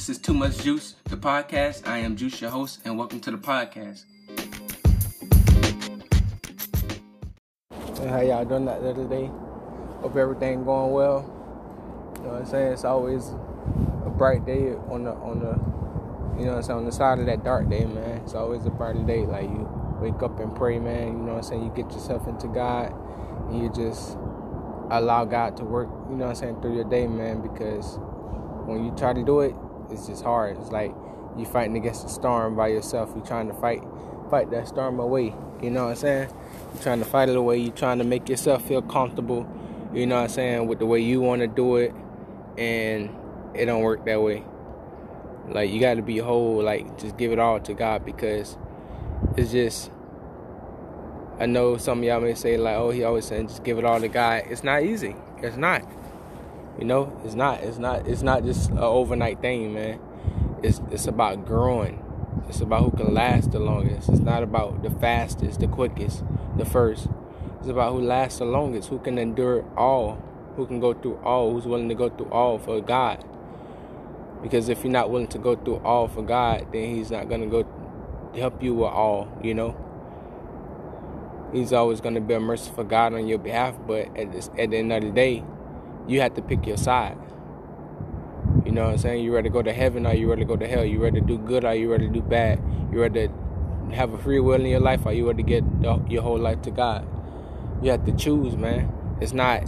This is Too Much Juice, the podcast. I am Juice, your host, and welcome to the podcast. How y'all doing that the other day? Hope everything going well. You know what I'm saying? It's always a bright day on the you know what I'm saying, on the side of that dark day, man. It's always a brighter day. Like, you wake up and pray, man. You know what I'm saying? You get yourself into God and you just allow God to work, you know what I'm saying, through your day, man, because when you try to do it, it's just hard. It's like you fighting against a storm by yourself. You're trying to fight that storm away. You know what I'm saying? You're trying to fight it away. You're trying to make yourself feel comfortable, you know what I'm saying, with the way you want to do it, and it don't work that way. Like, you got to be whole, like, just give it all to God, because it's just, I know some of y'all may say, like, oh, he always saying just give it all to God. It's not easy. It's not. You know, it's not just an overnight thing, man. It's about growing. It's about who can last the longest. It's not about the fastest, the quickest, the first. It's about who lasts the longest, who can endure all, who can go through all, who's willing to go through all for God. Because if you're not willing to go through all for God, then he's not going to go help you with all, you know. He's always going to be a merciful God on your behalf, but at the end of the day, you have to pick your side. You know what I'm saying? You ready to go to heaven or you ready to go to hell? You ready to do good or you ready to do bad? You ready to have a free will in your life or you ready to get your whole life to God? You have to choose, man. It's not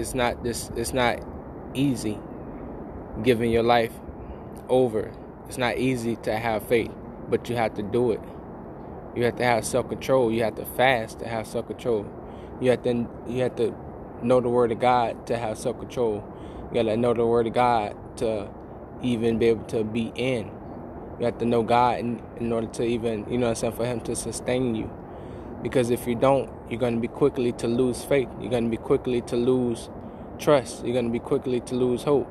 easy giving your life over. It's not easy to have faith, but you have to do it. You have to have self-control. You have to fast to have self-control. You have to know the word of God to have self-control. You got to know the word of God to even be able to be in. You have to know God in order to even, you know what I'm saying, for him to sustain you. Because if you don't, you're going to be quickly to lose faith. You're going to be quickly to lose trust. You're going to be quickly to lose hope.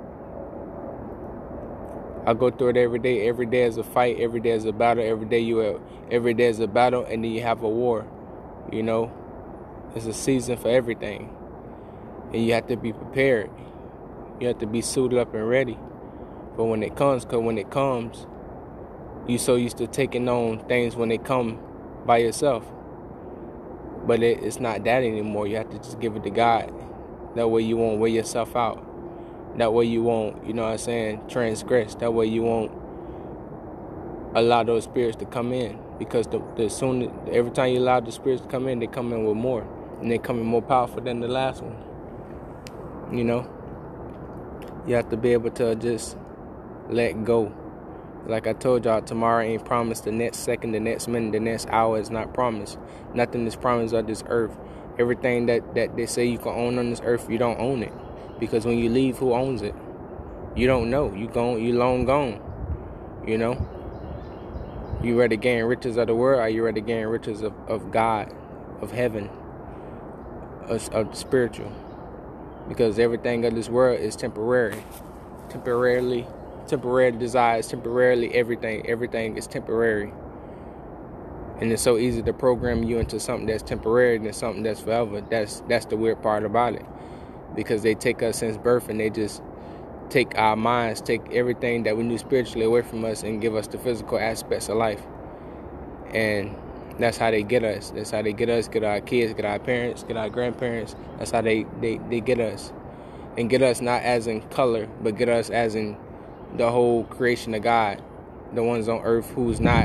I go through it every day. Every day is a fight. Every day is a battle. Every day is a battle, and then you have a war. You know, it's a season for everything, and you have to be prepared. You have to be suited up and ready for when it comes. Because when it comes, you're so used to taking on things when they come by yourself. But it's not that anymore. You have to just give it to God. That way you won't wear yourself out. That way you won't, you know what I'm saying, transgress. That way you won't allow those spirits to come in. Because every time you allow the spirits to come in, they come in with more. And they come in more powerful than the last one. You know? You have to be able to just let go. Like I told y'all, tomorrow ain't promised. The next second, the next minute, the next hour is not promised. Nothing is promised on this earth. Everything that they say you can own on this earth, you don't own it. Because when you leave, who owns it? You don't know. You long gone. You know? You ready to gain riches of the world, or you ready to gain riches of God, of heaven, of spiritual? Because everything of this world is temporary. Temporary desires, temporarily everything. Everything is temporary. And it's so easy to program you into something that's temporary than something that's forever. That's the weird part about it. Because they take us since birth and they just take our minds, take everything that we knew spiritually away from us and give us the physical aspects of life. And that's how they get us. That's how they get us, get our kids, get our parents, get our grandparents. That's how they get us. And get us not as in color, but get us as in the whole creation of God. The ones on earth who's not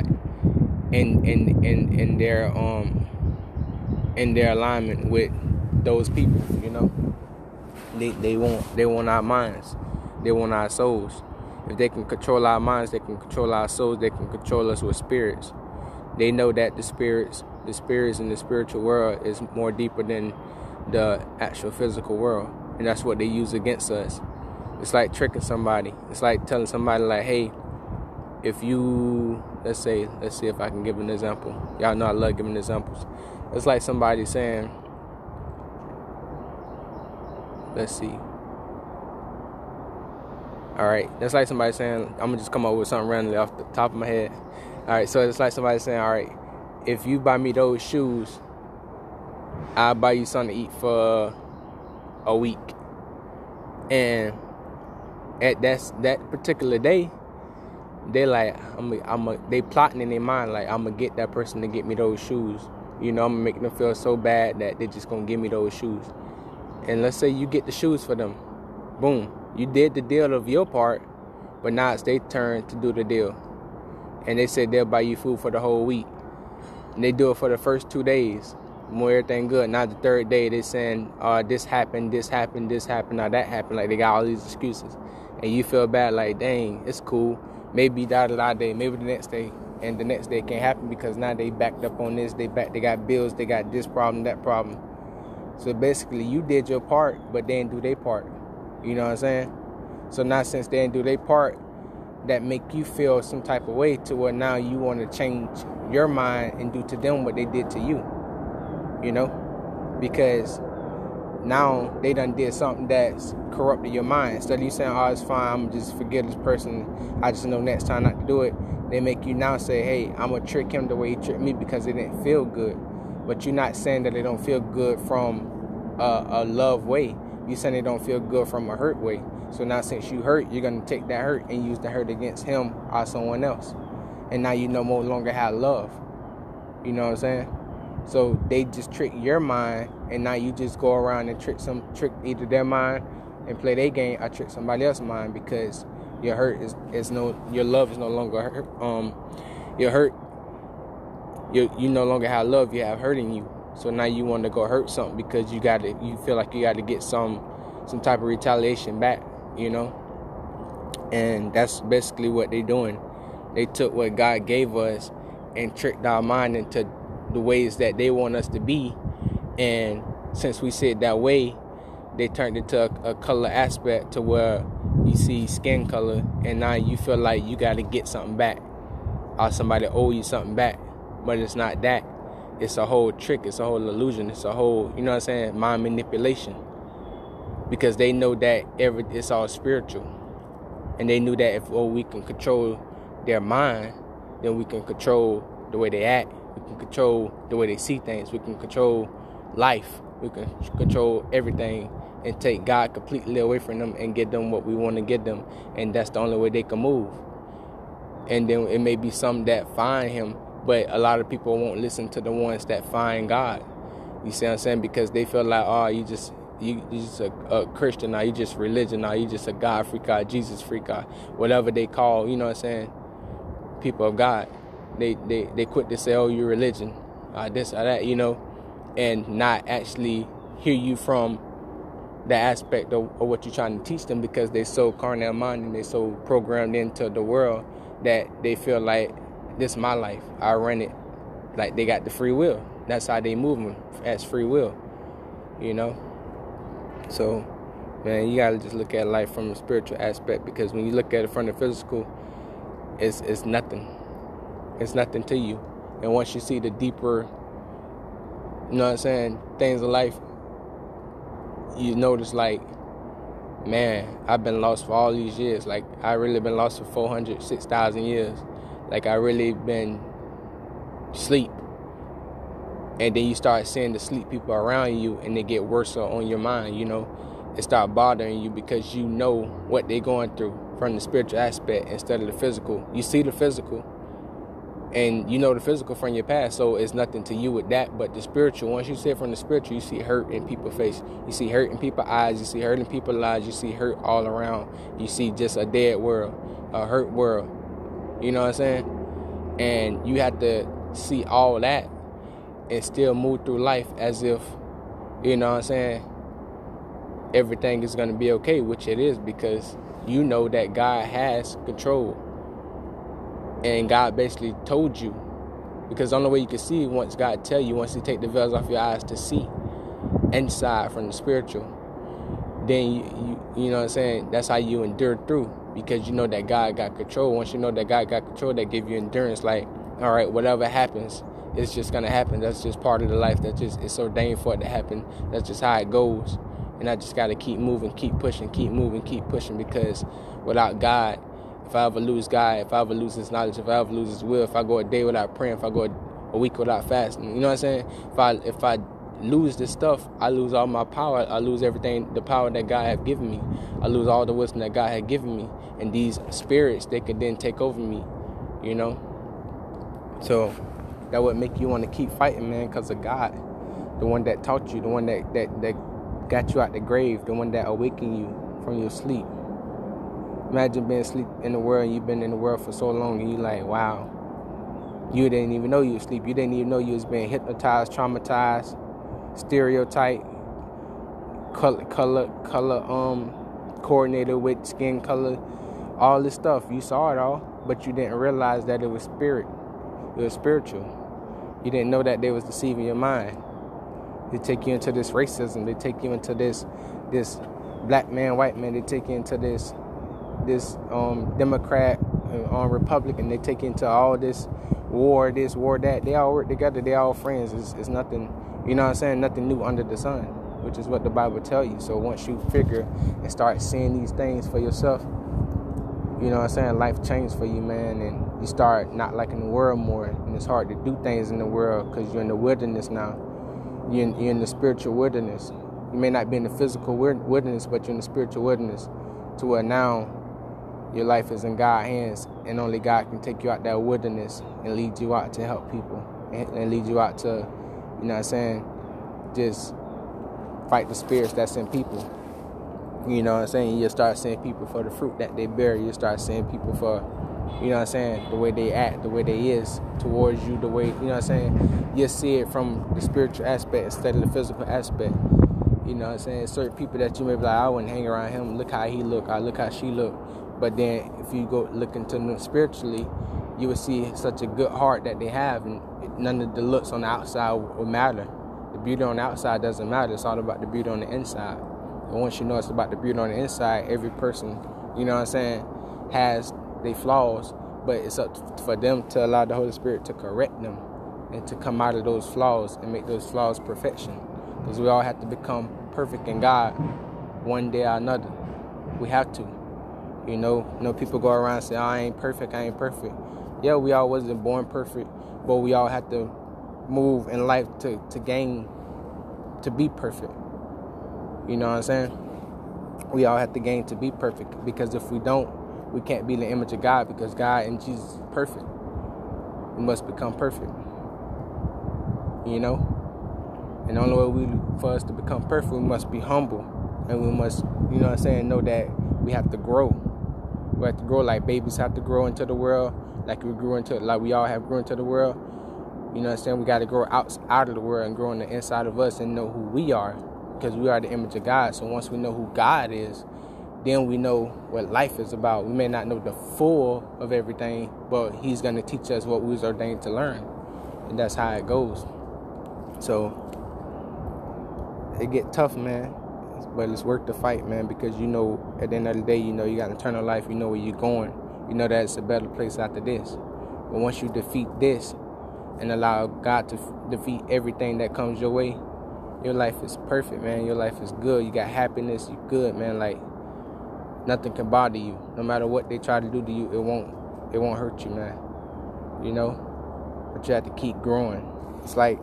in their alignment with those people, you know. They want our minds. They want our souls. If they can control our minds, they can control our souls. They can control us with spirits. They know that the spirits in the spiritual world is more deeper than the actual physical world, and that's what they use against us. It's like tricking somebody. It's like telling somebody, like, hey, if you, let's see if I can give an example. Y'all know I love giving examples. It's like somebody saying, let's see. All right, that's like somebody saying, I'm gonna just come up with something randomly off the top of my head. All right, so it's like somebody saying, all right, if you buy me those shoes, I'll buy you something to eat for a week. And at that particular day, they like, they plotting in their mind, like, I'm going to get that person to get me those shoes. You know, I'm going to make them feel so bad that they're just going to give me those shoes. And let's say you get the shoes for them. Boom. You did the deal of your part, but now it's their turn to do the deal. And they said they'll buy you food for the whole week. And they do it for the first 2 days. More everything good. Now the third day, they're saying, this happened, now that happened. Like, they got all these excuses. And you feel bad, like, dang, it's cool. Maybe day, maybe the next day. And the next day can't happen because now they backed up on this. They got bills, they got this problem, that problem. So basically, you did your part, but they didn't do their part. You know what I'm saying? So now since they didn't do their part, that make you feel some type of way to where now you want to change your mind and do to them what they did to you. You know? Because now they done did something that's corrupted your mind. Instead of you saying, it's fine, I'm just forget this person, I just know next time not to do it, they make you now say, hey, I'm going to trick him the way he tricked me because it didn't feel good. But you're not saying that they don't feel good from a love way. You're saying they don't feel good from a hurt way. So now since you hurt, you're going to take that hurt and use the hurt against him or someone else. And now you no longer have love. You know what I'm saying? So they just trick your mind, and now you just go around and trick either their mind and play their game, or trick somebody else's mind because your hurt your love is no longer hurt. Your hurt, you no longer have love, you have hurt in you. So now you want to go hurt something because you feel like you got to get some type of retaliation back, you know? And that's basically what they're doing. They took what God gave us and tricked our mind into the ways that they want us to be. And since we said that way, they turned it to a color aspect to where you see skin color, and now you feel like you got to get something back or somebody owe you something back. But it's not that. It's a whole trick. It's a whole illusion. It's a whole, you know what I'm saying, mind manipulation. Because they know that it's all spiritual. And they knew that if we can control their mind, then we can control the way they act. We can control the way they see things. We can control life. We can control everything and take God completely away from them and get them what we want to get them. And that's the only way they can move. And then it may be some that find him, but a lot of people won't listen to the ones that find God. You see what I'm saying? Because they feel like, you just a Christian, or you just religion, or you just a God freak, or Jesus freak, or whatever they call, you know what I'm saying, people of God. They quit to say, you're religion, this or that, you know, and not actually hear you from the aspect of what you're trying to teach them, because they're so carnal minded and they're so programmed into the world that they feel like, this is my life, I run it. Like, they got the free will. That's how they move as free will, you know. So, man, you gotta just look at life from a spiritual aspect, because when you look at it from the physical, it's nothing. It's nothing to you. And once you see the deeper, you know what I'm saying, things of life, you notice, like, man, I've been lost for all these years. Like, I really been lost for 400, 6,000 years. Like, I really been sleep. And then you start seeing the sleep people around you, and they get worse on your mind, you know. It start bothering you because you know what they're going through from the spiritual aspect instead of the physical. You see the physical, and you know the physical from your past, so it's nothing to you with that. But the spiritual, once you see it from the spiritual, you see hurt in people's face. You see hurt in people's eyes. You see hurt in people's lives. You see hurt all around. You see just a dead world, a hurt world. You know what I'm saying? And you have to see all that and still move through life as if, you know what I'm saying, everything is going to be okay, which it is, because you know that God has control. And God basically told you, because the only way you can see once God tell you, once he take the veils off your eyes to see inside from the spiritual, then you know what I'm saying, that's how you endure through, because you know that God got control. Once you know that God got control, that give you endurance. Like, all right, whatever happens, it's just gonna happen. That's just part of the life. That just, it's ordained for it to happen. That's just how it goes. And I just gotta keep moving, keep pushing, keep moving, keep pushing, because without God, if I ever lose God, if I ever lose his knowledge, if I ever lose his will, if I go a day without praying, if I go a week without fasting, you know what I'm saying? If lose this stuff, I lose all my power. I lose everything, the power that God had given me. I lose all the wisdom that God had given me. And these spirits, they could then take over me, you know. So that would make you want to keep fighting, man, because of God. The one that taught you, the one that got you out the grave, the one that awakened you from your sleep. Imagine being asleep in the world, and you've been in the world for so long, and you're like, wow. You didn't even know you were asleep. You didn't even know you was being hypnotized, traumatized, stereotyped, color, coordinated with skin color, all this stuff. You saw it all, but you didn't realize that it was spirit. It was spiritual. You didn't know that they was deceiving your mind. They take you into this racism. They take you into this black man, white man. They take you into this Democrat, Republican. They take you into all this war that. They all work together. They all friends. It's nothing, you know what I'm saying? Nothing new under the sun, which is what the Bible tells you. So once you figure and start seeing these things for yourself, you know what I'm saying? Life changed for you, man, and you start not liking the world more. And it's hard to do things in the world because you're in the wilderness now. You're in the spiritual wilderness. You may not be in the physical wilderness, but you're in the spiritual wilderness, to where now your life is in God's hands, and only God can take you out that wilderness and lead you out to help people and lead you out to, you know what I'm saying, just fight the spirits that's in people. You know what I'm saying? You'll start seeing people for the fruit that they bear. You'll start seeing people for, you know what I'm saying, the way they act, the way they is towards you, the way, you know what I'm saying? You'll see it from the spiritual aspect instead of the physical aspect. You know what I'm saying? Certain people that you may be like, I wouldn't hang around him. Look how he look. I look how she look. But then if you go look into them spiritually, you will see such a good heart that they have, and none of the looks on the outside will matter. The beauty on the outside doesn't matter. It's all about the beauty on the inside. And once you know it's about the beauty on the inside, every person, you know what I'm saying, has their flaws, but it's up for them to allow the Holy Spirit to correct them and to come out of those flaws and make those flaws perfection. Because we all have to become perfect in God one day or another. We have to. You know, people go around and say, oh, I ain't perfect. Yeah, we all wasn't born perfect, but we all have to move in life to gain, to be perfect. You know what I'm saying? We all have to gain to be perfect, because if we don't, we can't be in the image of God, because God and Jesus is perfect. We must become perfect. You know? And the only way for us to become perfect, we must be humble. And we must, you know what I'm saying, know that we have to grow. We have to grow like babies have to grow into the world, like we all have grown into the world. You know what I'm saying? We got to grow out of the world and grow on the inside of us and know who we are, because we are the image of God. So once we know who God is, then we know what life is about. We may not know the full of everything, but he's going to teach us what we was ordained to learn. And that's how it goes. So it get tough, man. But it's worth the fight, man, because you know, at the end of the day, you know you got eternal life. You know where you're going. You know that it's a better place after this. But once you defeat this and allow God to defeat everything that comes your way, your life is perfect, man. Your life is good. You got happiness. You're good, man. Like, nothing can bother you. No matter what they try to do to you, it won't hurt you, man. You know? But you have to keep growing. It's like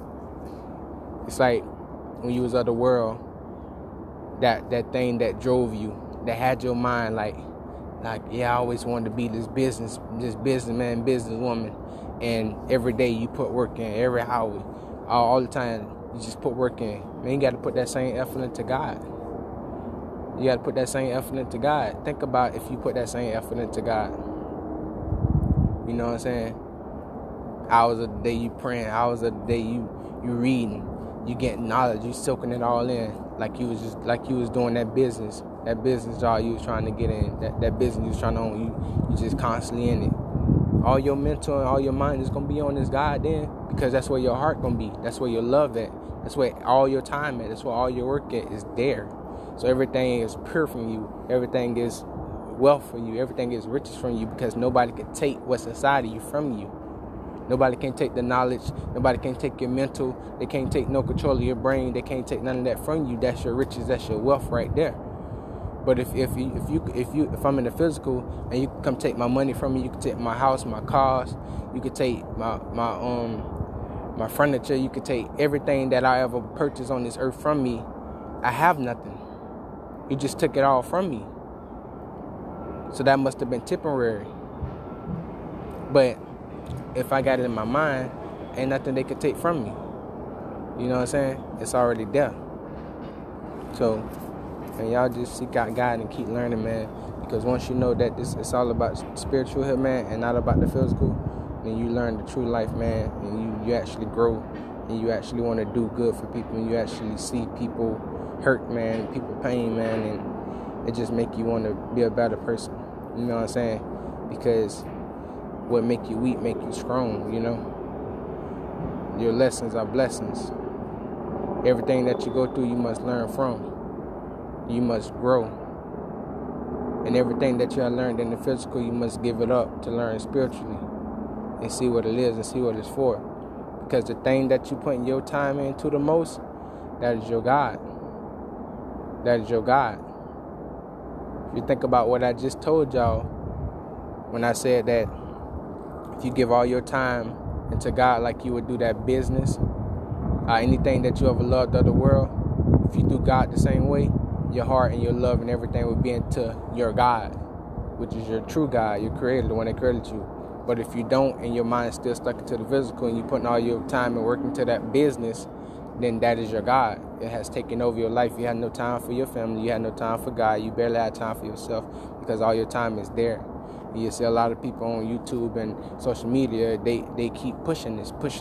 when you was of the world, that thing that drove you, that had your mind like, yeah, I always wanted to be this businessman, businesswoman. And every day you put work in, every hour, all the time, you just put work in. Man, you got to put that same effort into God. You got to put that same effort into God. Think about if you put that same effort into God. You know what I'm saying? Hours of the day you praying, hours of the day you reading, you getting knowledge, you soaking it all in. Like you was doing that business job you was trying to get in, that business you was trying to own, you just constantly in it. All your mental and all your mind is gonna be on this God then, because that's where your heart gonna be. That's where your love at. That's where all your time at. That's where all your work at is there. So everything is pure from you. Everything is wealth for you. Everything is riches from you, because nobody can take what's inside of you from you. Nobody can take the knowledge. Nobody can take your mental. They can't take no control of your brain. They can't take none of that from you. That's your riches. That's your wealth right there. But if I'm in the physical and you can come take my money from me, you can take my house, my cars, you could take my My furniture, you could take everything that I ever purchased on this earth from me. I have nothing. You just took it all from me. So that must have been temporary. But if I got it in my mind, ain't nothing they could take from me. You know what I'm saying? It's already there. So, and y'all just seek out God and keep learning, man. Because once you know that it's all about spiritual here, man, and not about the physical, then you learn the true life, man, and you actually grow, and you actually want to do good for people, and you actually see people hurt, man, people pain, man, and it just make you want to be a better person. You know what I'm saying? Because what make you weak make you strong, you know? Your lessons are blessings. Everything that you go through, you must learn from. You must grow. And everything that you have learned in the physical, you must give it up to learn spiritually and see what it is and see what it's for. Because the thing that you put your time into the most, that is your God. That is your God. If you think about what I just told y'all when I said that if you give all your time into God like you would do that business, anything that you ever loved of the world, if you do God the same way, your heart and your love and everything would be into your God, which is your true God, your creator, the one that created you. But if you don't and your mind's still stuck into the physical and you putting all your time and work into that business, then that is your God. It has taken over your life. You have no time for your family. You have no time for God. You barely have time for yourself because all your time is there. You see a lot of people on YouTube and social media, they keep pushing it. But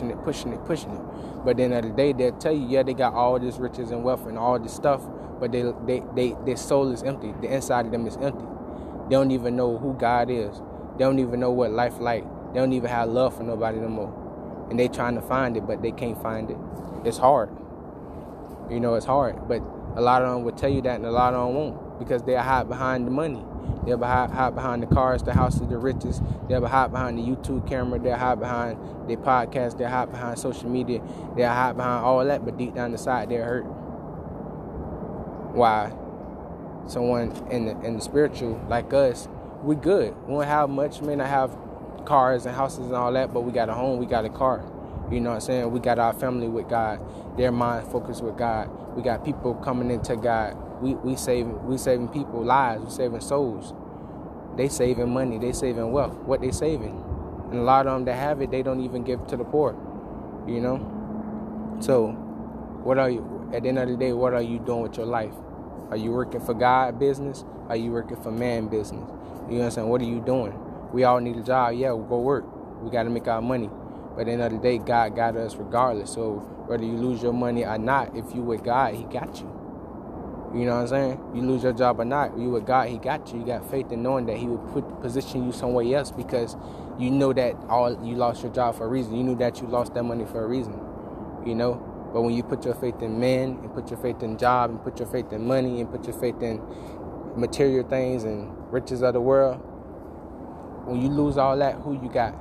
then at the end of the day, they'll tell you, yeah, they got all this riches and wealth and all this stuff, but their soul is empty. The inside of them is empty. They don't even know who God is. They don't even know what life like. They don't even have love for nobody no more. And they trying to find it, but they can't find it. It's hard. You know, it's hard. But a lot of them will tell you that, and a lot of them won't, because they'll hide behind the money. They'll hide behind the cars, the houses, the riches. They'll hide behind the YouTube camera. They'll hide behind their podcast. They'll hide behind social media. They'll hide behind all that, but deep down inside, they're hurt. Why? Someone in the spiritual, like us, we good. We don't have much. We may not have cars and houses and all that, but we got a home, we got a car. You know what I'm saying? We got our family with God. Their mind focused with God. We got people coming into God. We saving people lives. We saving souls. They saving money. They saving wealth. What they saving? And a lot of them that have it, they don't even give to the poor. You know? So, what are you, at the end of the day, what are you doing with your life? Are you working for God business? Are you working for man business? You know what I'm saying? What are you doing? We all need a job. Yeah, we'll go work. We got to make our money. But at the end of the day, God got us regardless. So whether you lose your money or not, if you with God, he got you. You know what I'm saying? You lose your job or not, you with God, he got you. You got faith in knowing that he would position you somewhere else, because you know that you lost your job for a reason. You knew that you lost that money for a reason. You know? But when you put your faith in men and put your faith in job and put your faith in money and put your faith in material things and riches of the world, when you lose all that, who you got?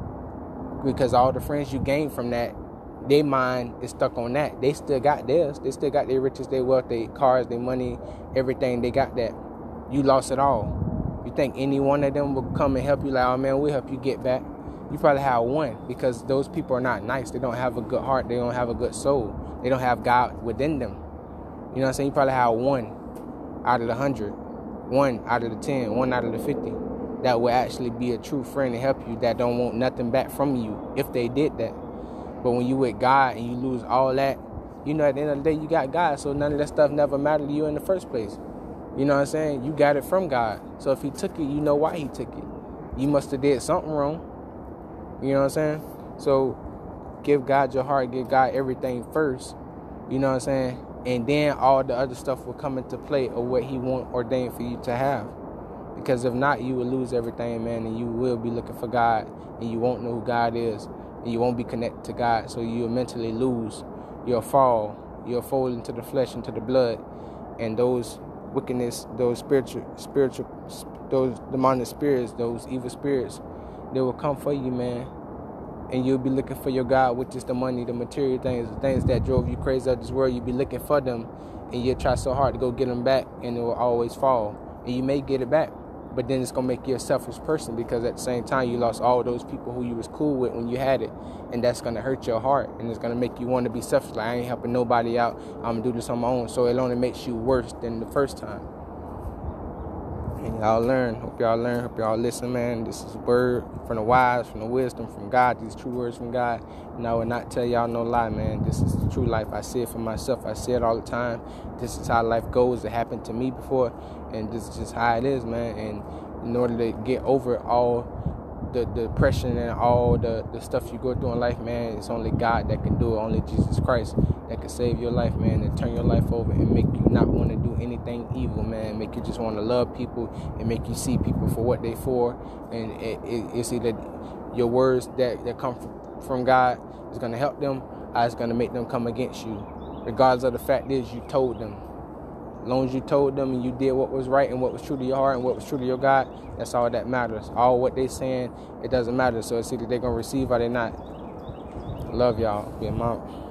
Because all the friends you gained from that, their mind is stuck on that. They still got theirs. They still got their riches, their wealth, their cars, their money, everything. They got that. You lost it all. You think any one of them will come and help you? Like, oh man, we'll help you get back. You probably have one, because those people are not nice. They don't have a good heart. They don't have a good soul. They don't have God within them. You know what I'm saying? You probably have one out of the 100, one out of the 10, one out of the 50 that will actually be a true friend and help you, that don't want nothing back from you if they did that. But when you with God and you lose all that, you know, at the end of the day, you got God. So none of that stuff never mattered to you in the first place. You know what I'm saying? You got it from God. So if he took it, you know why he took it. You must have did something wrong. You know what I'm saying? So give God your heart, give God everything first. You know what I'm saying? And then all the other stuff will come into play of what he ordained for you to have. Because if not, you will lose everything, man, and you will be looking for God, and you won't know who God is, and you won't be connected to God, so you'll mentally lose. You'll fall. You'll fall into the flesh, into the blood, and those wickedness, those spiritual, those demonic spirits, those evil spirits, they will come for you, man, and you'll be looking for your God, which is the money, the material things, the things that drove you crazy of this world. You'll be looking for them, and you'll try so hard to go get them back, and it will always fall, and you may get it back. but then it's going to make you a selfish person, because at the same time you lost all those people who you was cool with when you had it, and that's going to hurt your heart, and it's going to make you want to be selfish, like I ain't helping nobody out, I'm going to do this on my own. So it only makes you worse than the first time. And y'all learn. Hope y'all learn. Hope y'all listen, man. This is word from the wise, from the wisdom, from God. These true words from God. And I will not tell y'all no lie, man. This is the true life. I see it for myself. I see it all the time. This is how life goes. It happened to me before, and this is just how it is, man. And in order to get over all the depression and all the stuff you go through in life, man, it's only God that can do it. Only Jesus Christ that can save your life, man, and turn your life over and make you not want to do anything evil, man. Make you just want to love people and make you see people for what they for. And it's either your words that come from God is going to help them, or it's going to make them come against you. Regardless of the fact is you told them. As long as you told them and you did what was right and what was true to your heart and what was true to your God, that's all that matters. All what they saying, it doesn't matter. So it's either they're going to receive or they're not. Love y'all. Be a mom.